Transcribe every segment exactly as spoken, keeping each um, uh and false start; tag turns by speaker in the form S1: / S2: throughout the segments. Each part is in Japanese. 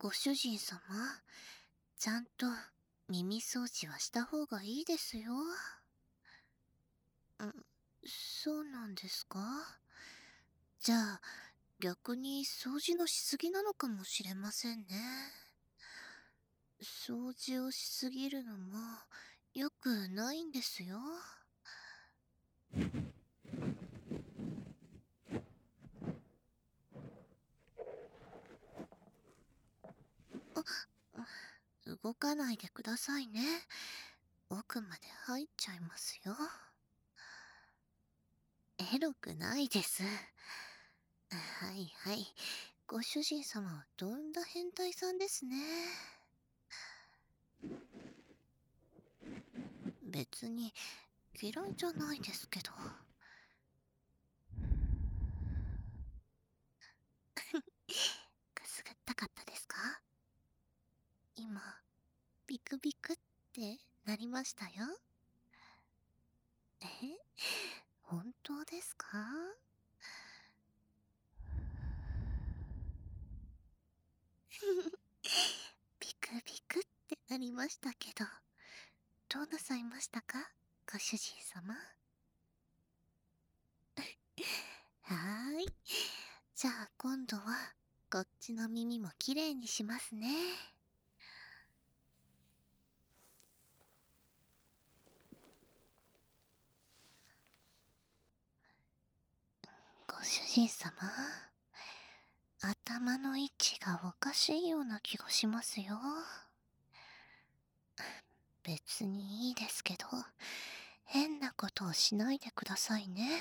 S1: ご主人様、ちゃんと耳掃除はした方がいいですよ。ん、そうなんですか？じゃあ、逆に掃除のしすぎなのかもしれませんね。掃除をしすぎるのも良くないんですよ。動かないでくださいね。奥まで入っちゃいますよ。エロくないです。はいはい。ご主人様はとんだ変態さんですね。別に嫌いじゃないですけど。くすぐったかったですか？今、ビクビクってなりましたよ。え、本当ですか？ビクビクってなりましたけど、どうなさいましたか、ご主人様。はーい。じゃあ今度は、こっちの耳もきれいにしますね。ご主人様、頭の位置がおかしいような気がしますよ。別にいいですけど、変なことをしないでくださいね。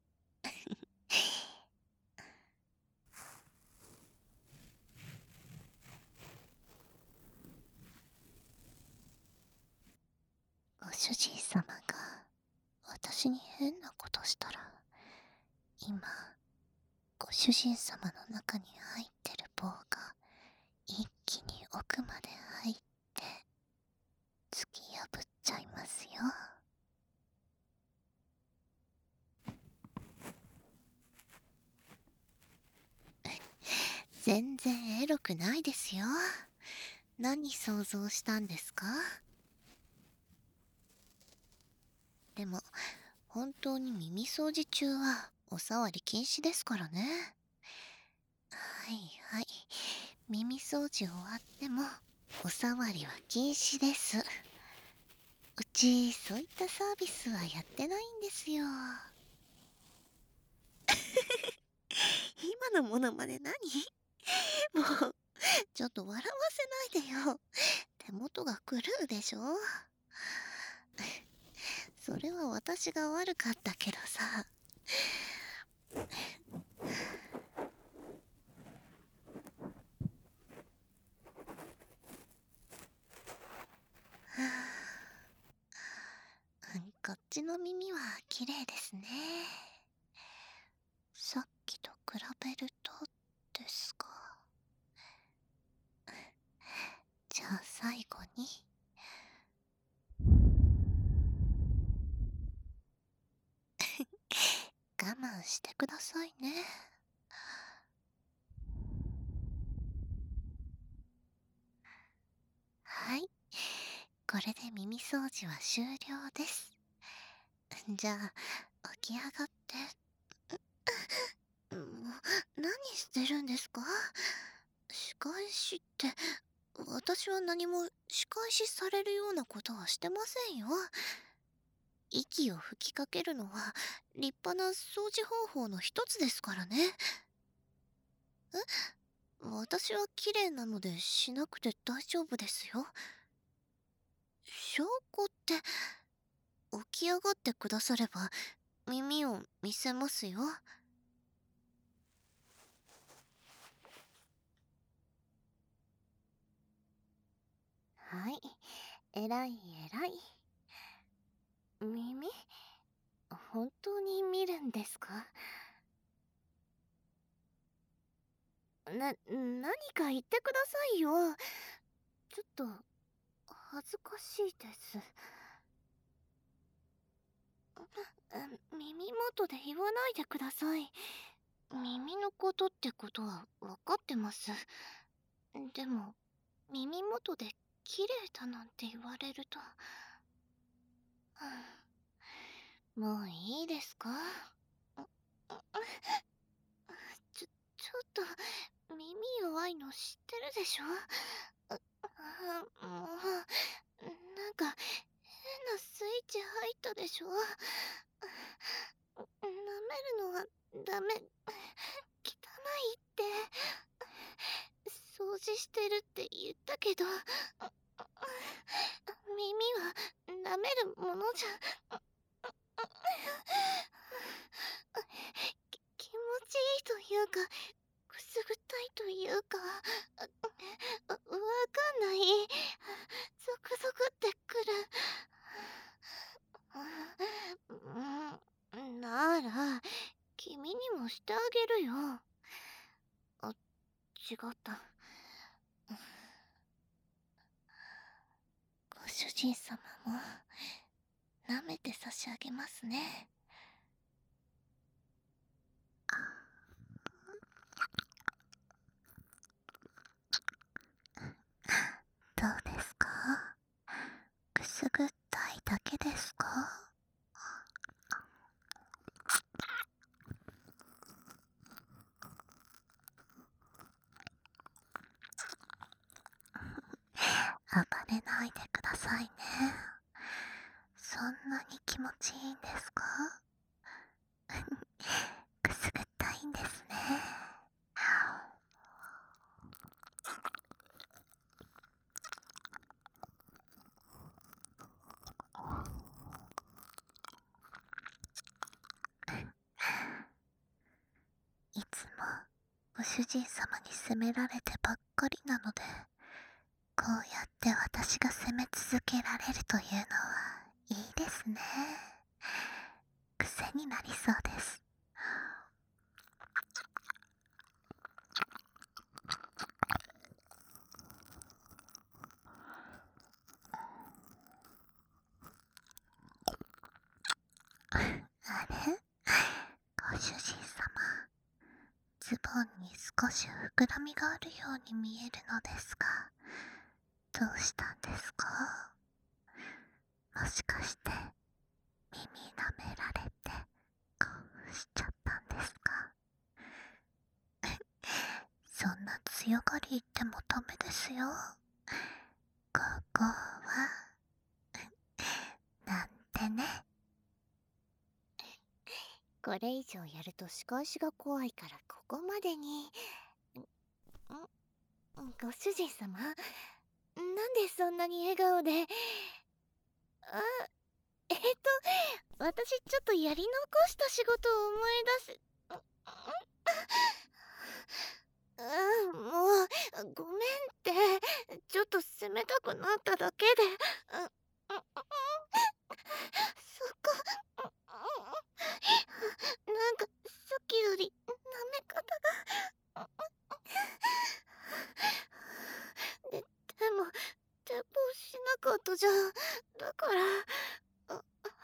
S1: ご主人様が私に変なことしたら、今、ご主人様の中に入ってる棒が一気に奥まで入って突き破っちゃいますよ。全然エロくないですよ。何想像したんですか？でも、本当に耳掃除中はお触り禁止ですからね。はいはい。耳掃除終わってもお触りは禁止です。うち、そういったサービスはやってないんですよ。今のものまで何？もう、ちょっと笑わせないでよ。手元が狂うでしょ？それは私が悪かったけどさ。こっちの耳は綺麗ですね。さっきと比べるとですか。じゃあ最後に。我慢してくださいね。はい。これで耳掃除は終了です。じゃあ、起き上がって。もう、何してるんですか？仕返しって、私は何も仕返しされるようなことはしてませんよ。息を吹きかけるのは立派な掃除方法の一つですからね。え、私は綺麗なのでしなくて大丈夫ですよ。証拠って、起き上がってくだされば耳を見せますよ。はい、えらいえらい。耳、本当に見るんですか？な、何か言ってくださいよ。ちょっと、恥ずかしいです。耳元で言わないでください。耳のことってことは分かってます。 でも耳元で綺麗だなんて言われると、もういいですか？ちょ、ちょっと耳弱いの知ってるでしょ？あ、あ、もう、なんか変なスイッチ入ったでしょ？舐めるのはダメ、汚いって。掃除してるって言ったけど、耳は舐めるものじゃ。き気持ちいいというか、くすぐったいというか、わわかんない。ゾクゾクってくる。うん、なら君にもしてあげるよ。あ、違った。ご主人様も舐めて差し上げますね。どうですか？くすぐったいだけですか？暴れないでくださいね。そんなに気持ちいいんですか？くすぐったいんですね。いつもご主人様に責められてばっかりなので、こうやって私が責め続けられるというのはいいですね。癖になりそうです。あれ？ご主人様、ズボンに少し膨らみがあるように見えるのですが、どうしたんですか？もしかして耳舐められて興奮しちゃったんですか？そんな強がり言ってもダメですよ。ここはなんてね。これ以上やると仕返しが怖いからここまでに。んご主人様、なんでそんなに笑顔で。あ、えっと私ちょっとやり残した仕事を思い出す。うん、もうごめんって、ちょっと責めたくなっただけで。うん、そっか。なんかさっきより舐め方が。で、でも抵抗しなかったじゃん。だから、あ、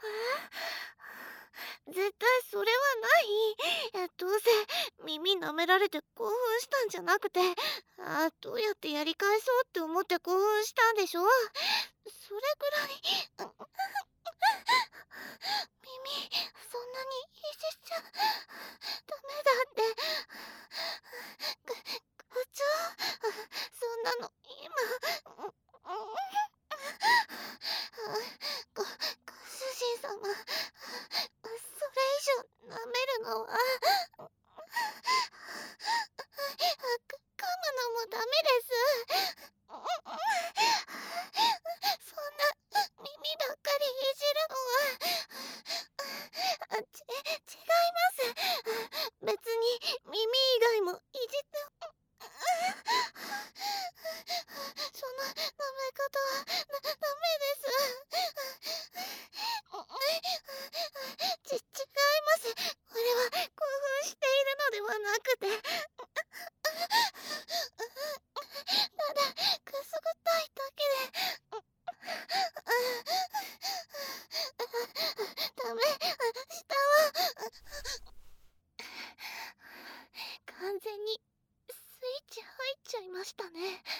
S1: え、絶対それはない。どうせ耳舐められて興奮したんじゃなくて、あ、どうやってやり返そうって思って興奮したんでしょ？それぐらい。耳そんなにいじっちゃダメだって。く課長、そんなの今。ごご主人様、それ以上舐めるのは。か噛むのもダメです。そんな耳ばっかりいじるのは。あ、ち、違います。別に耳以外もいじって。その舐め方はダメです。ち、違います。これは興奮しているのではなくて、ただくすぐったいだけで。ダメ、下は完全にスイッチ入っちゃいましたね。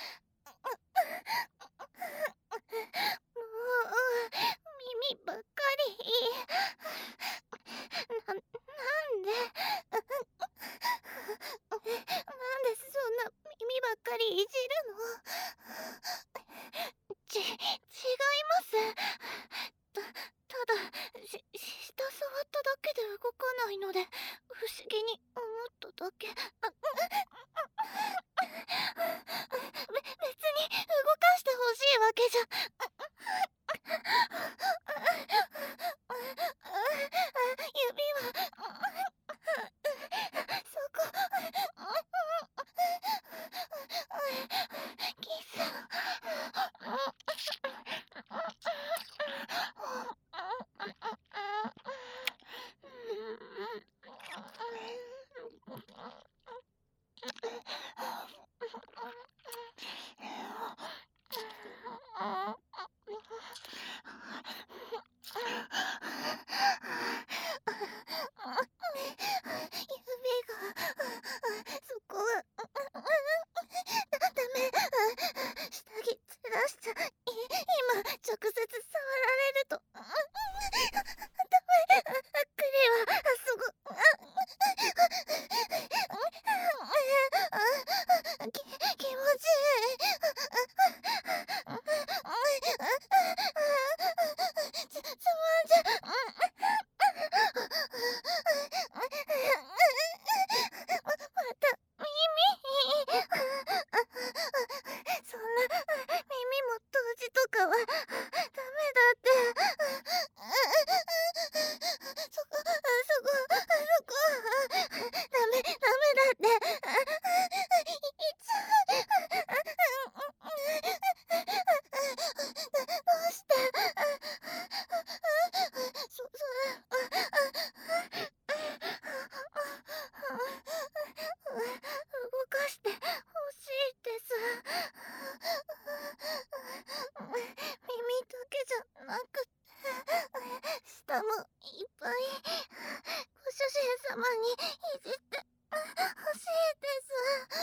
S1: ガムいっぱいご主人様にいじってほしいです。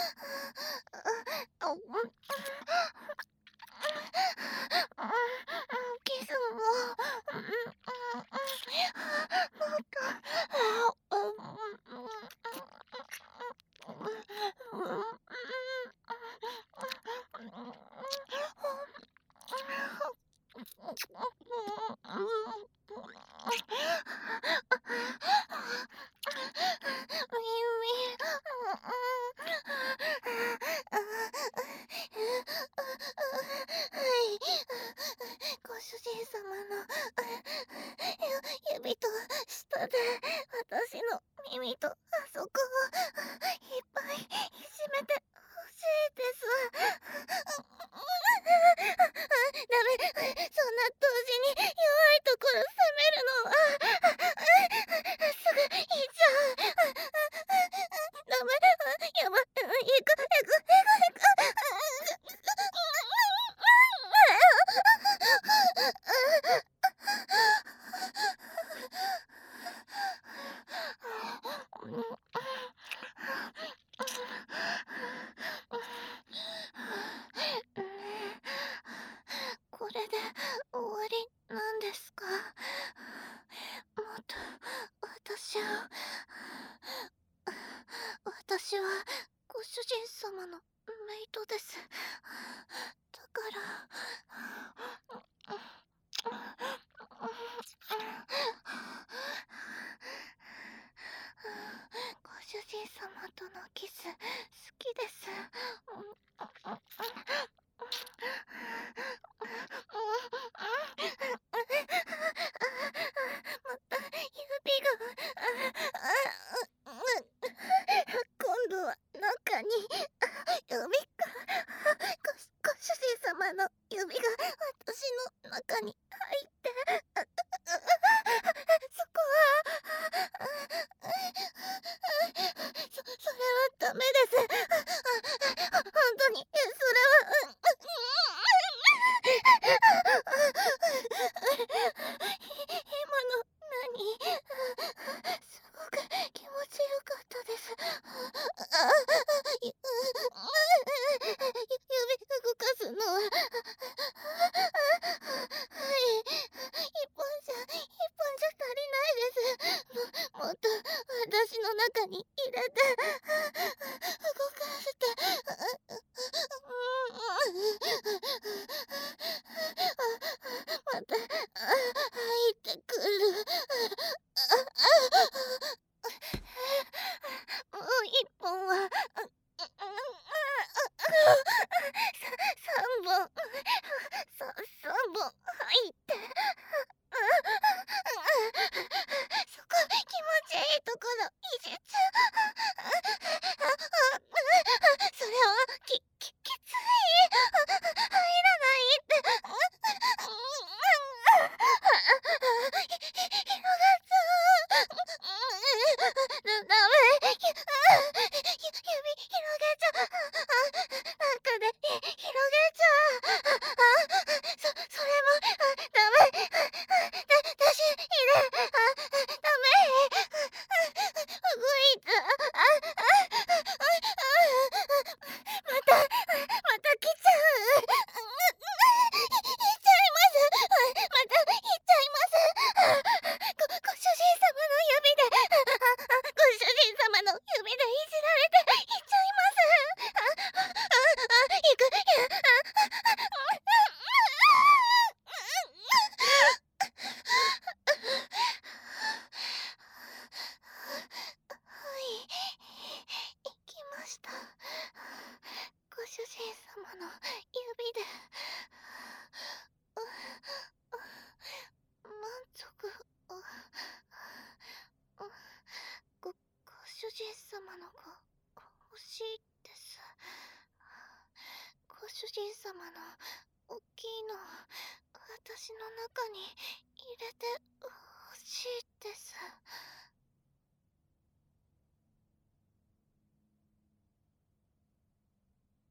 S1: あ、うん、キスも、うん、もっと、ご主人様の指と舌で私の耳とあそこをいっぱいいじめてほしいです。ダメ、そんな同時に弱いところ責めるのはすぐ言っちゃう。ダメ、やばい、行く、行く、行く、行く。これで終わりなんですか？もっと私を私はご主人様のメイトです。だからご主人様とのキス好きです。また指が今度は中に指がごご主人様の指が私の中に入ってそこはそそれはダメです。本当にそれは今の何すごく気持ちよかったです。あゆ指動かすのははい一本じゃ一本じゃ足りないです。ももっと私の中に入れて動かしてまた入ってくる。もう一本は三本さ三本入ってそこ気持ちいいところいじっちゃう。それはきききつい。入らないって。広がっちゃう。ダメ。指広げちゃう。中で広げちゃう。そそれもダメ。だ出し入れダメ。動いた。またまた来ちゃう。行っちゃいます。また行っちゃいます。ごご主人様の指でご主人様の指でいじられて行っちゃいます。あああ行く。はい行きました。ご主人様の指で満足ごご主人様のが欲しいです。ご主人様の大きいの私の中に入れて欲しいです。